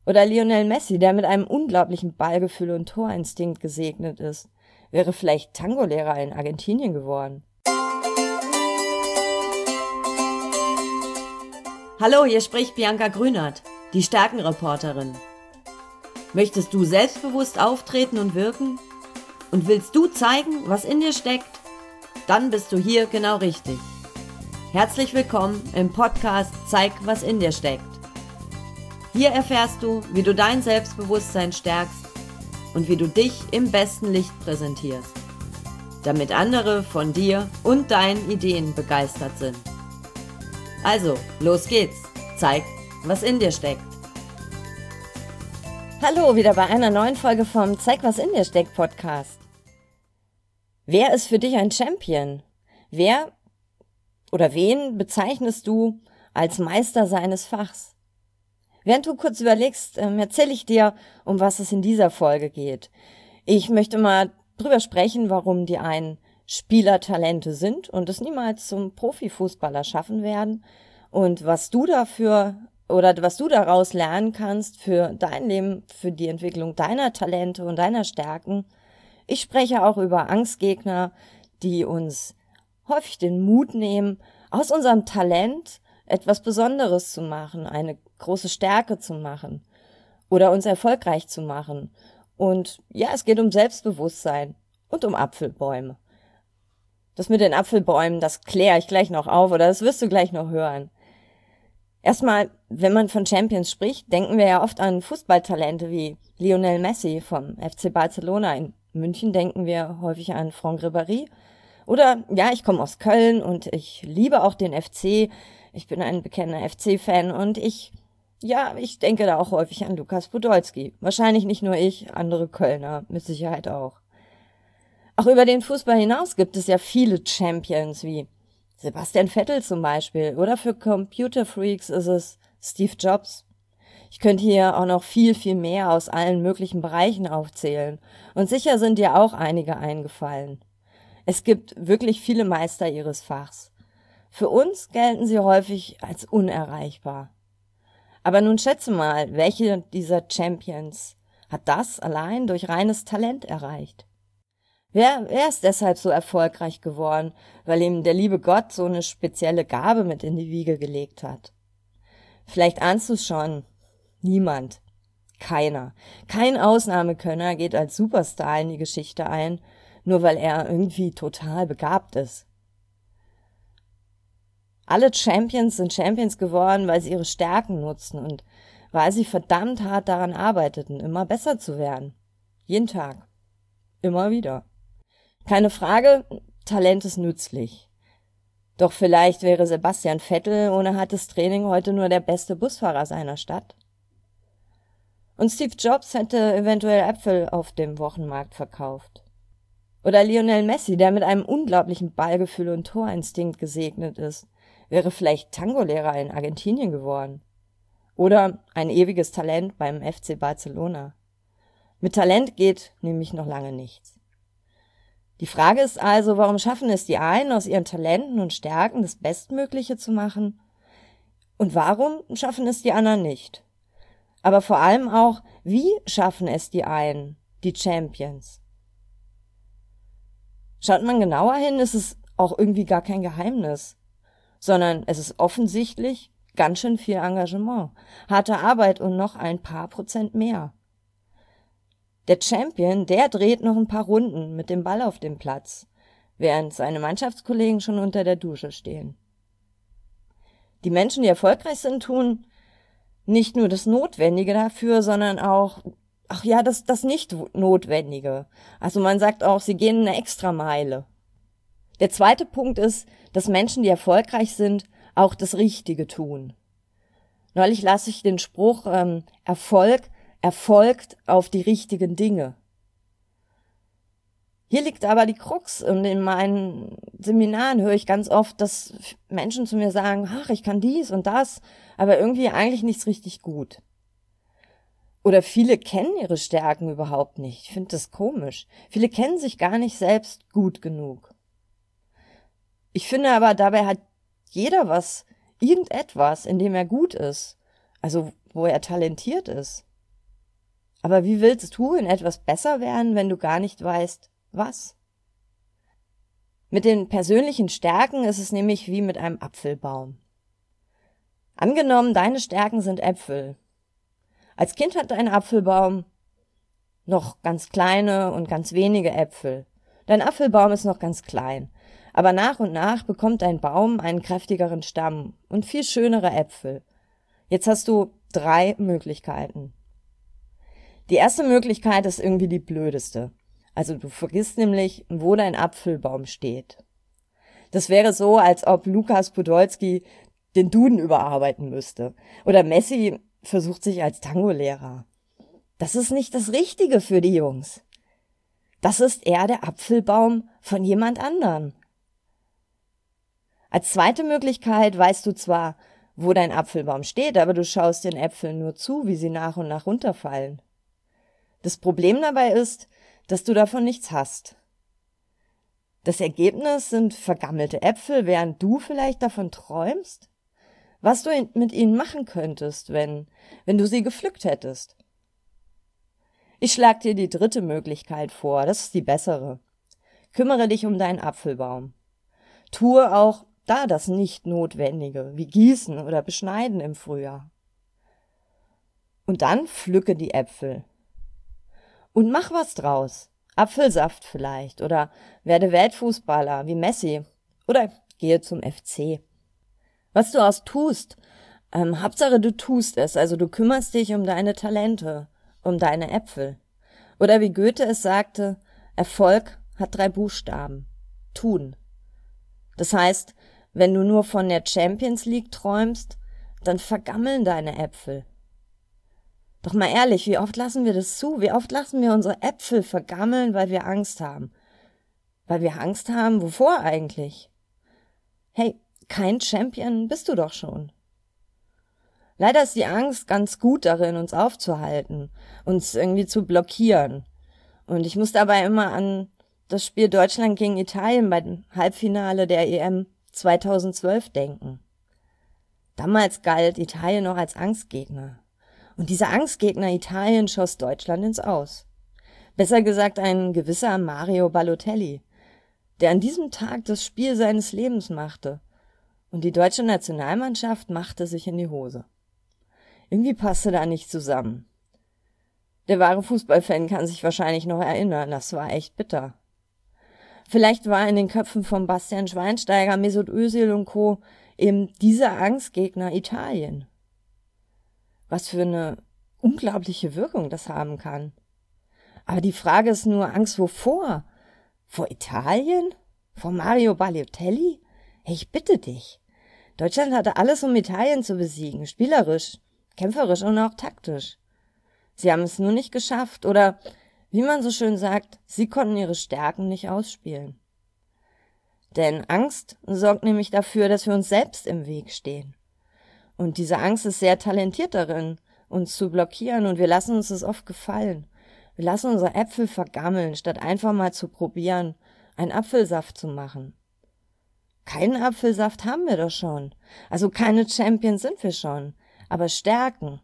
Oder Lionel Messi, der mit einem unglaublichen Ballgefühl und Torinstinkt gesegnet ist, wäre vielleicht Tango-Lehrer in Argentinien geworden. Hallo, hier spricht Bianca Grünert, die Stärkenreporterin. Möchtest du selbstbewusst auftreten und wirken? Und willst du zeigen, was in dir steckt? Dann bist du hier genau richtig. Herzlich willkommen im Podcast Zeig, was in dir steckt. Hier erfährst du, wie du dein Selbstbewusstsein stärkst und wie du dich im besten Licht präsentierst, damit andere von dir und deinen Ideen begeistert sind. Also, los geht's. Zeig, was in dir steckt. Hallo, wieder bei einer neuen Folge vom Zeig, was in dir steckt Podcast. Wer ist für dich ein Champion? Wer oder wen bezeichnest du als Meister seines Fachs? Während du kurz überlegst, erzähle ich dir, um was es in dieser Folge geht. Ich möchte mal drüber sprechen, warum die einen Spielertalente sind und es niemals zum Profifußballer schaffen werden und was du dafür oder was du daraus lernen kannst für dein Leben, für die Entwicklung deiner Talente und deiner Stärken. Ich spreche auch über Angstgegner, die uns häufig den Mut nehmen, aus unserem Talent etwas Besonderes zu machen, eine große Stärke zu machen oder uns erfolgreich zu machen. Und ja, es geht um Selbstbewusstsein und um Apfelbäume. Das mit den Apfelbäumen, das kläre ich gleich noch auf oder das wirst du gleich noch hören. Erstmal, wenn man von Champions spricht, denken wir ja oft an Fußballtalente wie Lionel Messi vom FC Barcelona. In München denken wir häufig an Franck Ribéry. Oder, ja, ich komme aus Köln und ich liebe auch den FC. Ich bin ein bekennender FC-Fan und ich denke da auch häufig an Lukas Podolski. Wahrscheinlich nicht nur ich, andere Kölner mit Sicherheit auch. Auch über den Fußball hinaus gibt es ja viele Champions, wie Sebastian Vettel zum Beispiel. Oder für Computerfreaks ist es Steve Jobs. Ich könnte hier auch noch viel, viel mehr aus allen möglichen Bereichen aufzählen. Und sicher sind dir auch einige eingefallen. Es gibt wirklich viele Meister ihres Fachs. Für uns gelten sie häufig als unerreichbar. Aber nun schätze mal, welche dieser Champions hat das allein durch reines Talent erreicht? Wer ist deshalb so erfolgreich geworden, weil ihm der liebe Gott so eine spezielle Gabe mit in die Wiege gelegt hat? Vielleicht ahnst du es schon. Niemand. Keiner. Kein Ausnahmekönner geht als Superstar in die Geschichte ein, nur weil er irgendwie total begabt ist. Alle Champions sind Champions geworden, weil sie ihre Stärken nutzten und weil sie verdammt hart daran arbeiteten, immer besser zu werden. Jeden Tag. Immer wieder. Keine Frage, Talent ist nützlich. Doch vielleicht wäre Sebastian Vettel ohne hartes Training heute nur der beste Busfahrer seiner Stadt. Und Steve Jobs hätte eventuell Äpfel auf dem Wochenmarkt verkauft. Oder Lionel Messi, der mit einem unglaublichen Ballgefühl und Torinstinkt gesegnet ist, wäre vielleicht Tango-Lehrer in Argentinien geworden. Oder ein ewiges Talent beim FC Barcelona. Mit Talent geht nämlich noch lange nichts. Die Frage ist also, warum schaffen es die einen, aus ihren Talenten und Stärken das Bestmögliche zu machen? Und warum schaffen es die anderen nicht? Aber vor allem auch, wie schaffen es die einen, die Champions? Schaut man genauer hin, ist es auch irgendwie gar kein Geheimnis, sondern es ist offensichtlich ganz schön viel Engagement, harte Arbeit und noch ein paar Prozent mehr. Der Champion, der dreht noch ein paar Runden mit dem Ball auf dem Platz, während seine Mannschaftskollegen schon unter der Dusche stehen. Die Menschen, die erfolgreich sind, tun nicht nur das Notwendige dafür, sondern auch, das Nicht-Notwendige. Also man sagt auch, sie gehen eine Extrameile. Der zweite Punkt ist, dass Menschen, die erfolgreich sind, auch das Richtige tun. Neulich las ich den Spruch, Erfolg erfolgt auf die richtigen Dinge. Hier liegt aber die Krux und in meinen Seminaren höre ich ganz oft, dass Menschen zu mir sagen, ach, ich kann dies und das, aber irgendwie eigentlich nichts richtig gut. Oder viele kennen ihre Stärken überhaupt nicht. Ich finde das komisch. Viele kennen sich gar nicht selbst gut genug. Ich finde aber, dabei hat jeder irgendetwas, in dem er gut ist, also wo er talentiert ist. Aber wie willst du in etwas besser werden, wenn du gar nicht weißt, was? Mit den persönlichen Stärken ist es nämlich wie mit einem Apfelbaum. Angenommen, deine Stärken sind Äpfel. Als Kind hat dein Apfelbaum noch ganz kleine und ganz wenige Äpfel. Dein Apfelbaum ist noch ganz klein. Aber nach und nach bekommt dein Baum einen kräftigeren Stamm und viel schönere Äpfel. Jetzt hast du 3 Möglichkeiten. Die erste Möglichkeit ist irgendwie die blödeste. Also du vergisst nämlich, wo dein Apfelbaum steht. Das wäre so, als ob Lukas Podolski den Duden überarbeiten müsste. Oder Messi versucht sich als Tango-Lehrer. Das ist nicht das Richtige für die Jungs. Das ist eher der Apfelbaum von jemand anderen. Als zweite Möglichkeit weißt du zwar, wo dein Apfelbaum steht, aber du schaust den Äpfeln nur zu, wie sie nach und nach runterfallen. Das Problem dabei ist, dass du davon nichts hast. Das Ergebnis sind vergammelte Äpfel, während du vielleicht davon träumst, was du mit ihnen machen könntest, wenn du sie gepflückt hättest. Ich schlage dir die dritte Möglichkeit vor, das ist die bessere. Kümmere dich um deinen Apfelbaum. Tue auch da das Nicht-Notwendige, wie Gießen oder Beschneiden im Frühjahr. Und dann pflücke die Äpfel. Und mach was draus. Apfelsaft vielleicht oder werde Weltfußballer wie Messi oder gehe zum FC. Was du aus tust, Hauptsache du tust es, also du kümmerst dich um deine Talente, um deine Äpfel. Oder wie Goethe es sagte, Erfolg hat 3 Buchstaben. Tun. Das heißt, wenn du nur von der Champions League träumst, dann vergammeln deine Äpfel. Doch mal ehrlich, wie oft lassen wir das zu? Wie oft lassen wir unsere Äpfel vergammeln, weil wir Angst haben? Weil wir Angst haben, wovor eigentlich? Hey, kein Champion bist du doch schon. Leider ist die Angst ganz gut darin, uns aufzuhalten, uns irgendwie zu blockieren. Und ich muss dabei immer an das Spiel Deutschland gegen Italien beim Halbfinale der EM 2012 denken. Damals galt Italien noch als Angstgegner. Und dieser Angstgegner Italien schoss Deutschland ins Aus. Besser gesagt ein gewisser Mario Balotelli, der an diesem Tag das Spiel seines Lebens machte. Und die deutsche Nationalmannschaft machte sich in die Hose. Irgendwie passte da nicht zusammen. Der wahre Fußballfan kann sich wahrscheinlich noch erinnern, das war echt bitter. Vielleicht war in den Köpfen von Bastian Schweinsteiger, Mesut Özil und Co. eben dieser Angstgegner Italien. Was für eine unglaubliche Wirkung das haben kann. Aber die Frage ist nur, Angst wovor? Vor Italien? Vor Mario Balotelli? Hey, ich bitte dich. Deutschland hatte alles, um Italien zu besiegen, spielerisch, kämpferisch und auch taktisch. Sie haben es nur nicht geschafft oder, wie man so schön sagt, sie konnten ihre Stärken nicht ausspielen. Denn Angst sorgt nämlich dafür, dass wir uns selbst im Weg stehen. Und diese Angst ist sehr talentiert darin, uns zu blockieren und wir lassen uns das oft gefallen. Wir lassen unsere Äpfel vergammeln, statt einfach mal zu probieren, einen Apfelsaft zu machen. Keinen Apfelsaft haben wir doch schon. Also keine Champions sind wir schon. Aber Stärken,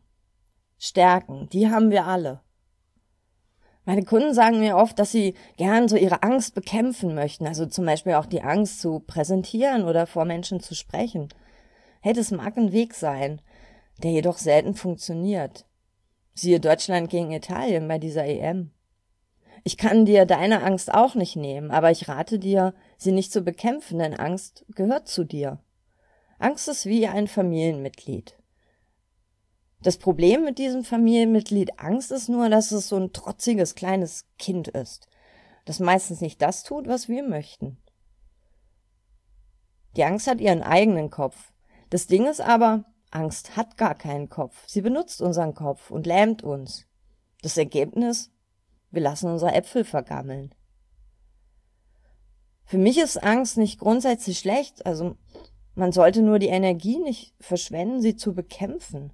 die haben wir alle. Meine Kunden sagen mir oft, dass sie gern so ihre Angst bekämpfen möchten. Also zum Beispiel auch die Angst zu präsentieren oder vor Menschen zu sprechen. Hey, das mag ein Weg sein, der jedoch selten funktioniert. Siehe Deutschland gegen Italien bei dieser EM. Ich kann dir deine Angst auch nicht nehmen, aber ich rate dir, sie nicht zu bekämpfen, denn Angst gehört zu dir. Angst ist wie ein Familienmitglied. Das Problem mit diesem Familienmitglied Angst ist nur, dass es so ein trotziges kleines Kind ist, das meistens nicht das tut, was wir möchten. Die Angst hat ihren eigenen Kopf. Das Ding ist aber, Angst hat gar keinen Kopf. Sie benutzt unseren Kopf und lähmt uns. Das Ergebnis? Wir lassen unsere Äpfel vergammeln. Für mich ist Angst nicht grundsätzlich schlecht, also man sollte nur die Energie nicht verschwenden, sie zu bekämpfen.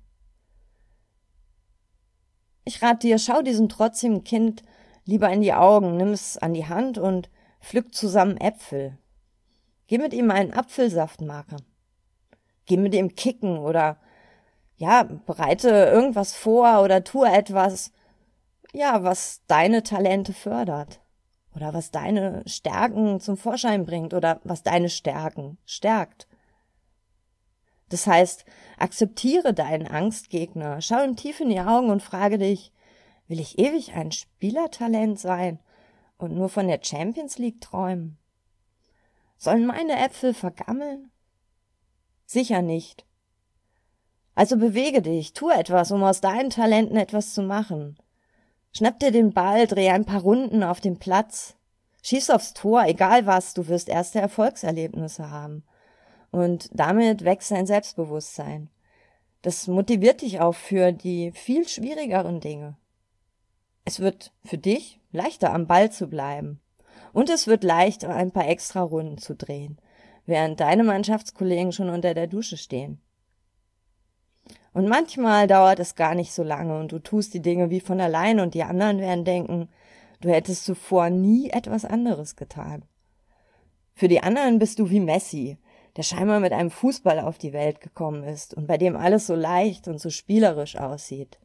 Ich rate dir, schau diesem trotzigen Kind lieber in die Augen, nimm es an die Hand und pflück zusammen Äpfel. Geh mit ihm einen Apfelsaft machen. Geh mit ihm kicken oder bereite irgendwas vor oder tue etwas, ja, was deine Talente fördert oder was deine Stärken zum Vorschein bringt oder was deine Stärken stärkt. Das heißt, akzeptiere deinen Angstgegner, schau ihm tief in die Augen und frage dich, will ich ewig ein Spielertalent sein und nur von der Champions League träumen? Sollen meine Äpfel vergammeln? Sicher nicht. Also bewege dich, tu etwas, um aus deinen Talenten etwas zu machen. Schnapp dir den Ball, dreh ein paar Runden auf dem Platz, schieß aufs Tor, egal was, du wirst erste Erfolgserlebnisse haben. Und damit wächst dein Selbstbewusstsein. Das motiviert dich auch für die viel schwierigeren Dinge. Es wird für dich leichter, am Ball zu bleiben. Und es wird leichter, ein paar extra Runden zu drehen, während deine Mannschaftskollegen schon unter der Dusche stehen. Und manchmal dauert es gar nicht so lange und du tust die Dinge wie von allein und die anderen werden denken, du hättest zuvor nie etwas anderes getan. Für die anderen bist du wie Messi, der scheinbar mit einem Fußball auf die Welt gekommen ist und bei dem alles so leicht und so spielerisch aussieht.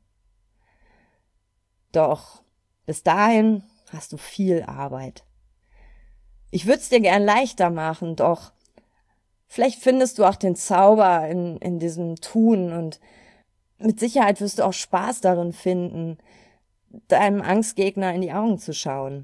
Doch bis dahin hast du viel Arbeit. Ich würde es dir gern leichter machen, doch vielleicht findest du auch den Zauber in diesem Tun und mit Sicherheit wirst du auch Spaß darin finden, deinem Angstgegner in die Augen zu schauen.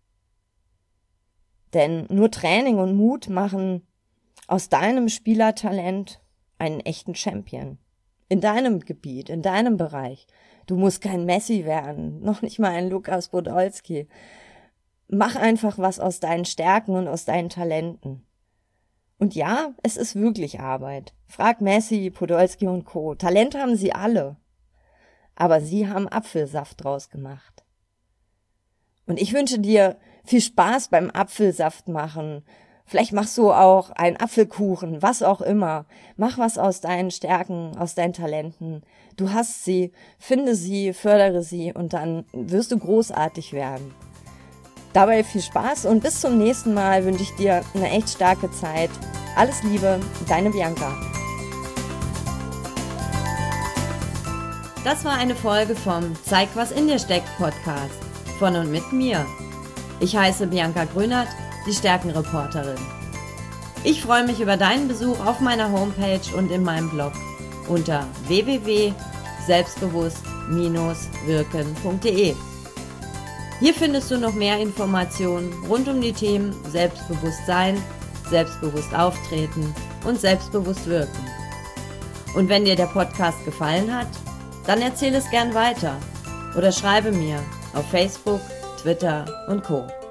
Denn nur Training und Mut machen aus deinem Spielertalent einen echten Champion. In deinem Gebiet, in deinem Bereich. Du musst kein Messi werden, noch nicht mal ein Lukas Podolski. Mach einfach was aus deinen Stärken und aus deinen Talenten. Und ja, es ist wirklich Arbeit. Frag Messi, Podolski und Co. Talent haben sie alle. Aber sie haben Apfelsaft draus gemacht. Und ich wünsche dir viel Spaß beim Apfelsaft machen. Vielleicht machst du auch einen Apfelkuchen, was auch immer. Mach was aus deinen Stärken, aus deinen Talenten. Du hast sie, finde sie, fördere sie und dann wirst du großartig werden. Dabei viel Spaß und bis zum nächsten Mal wünsche ich dir eine echt starke Zeit. Alles Liebe, deine Bianca. Das war eine Folge vom Zeig, was in dir steckt Podcast von und mit mir. Ich heiße Bianca Grünert, die Stärkenreporterin. Ich freue mich über deinen Besuch auf meiner Homepage und in meinem Blog unter www.selbstbewusst-wirken.de. Hier findest du noch mehr Informationen rund um die Themen Selbstbewusstsein, selbstbewusst auftreten und selbstbewusst wirken. Und wenn dir der Podcast gefallen hat, dann erzähle es gern weiter oder schreibe mir auf Facebook, Twitter und Co.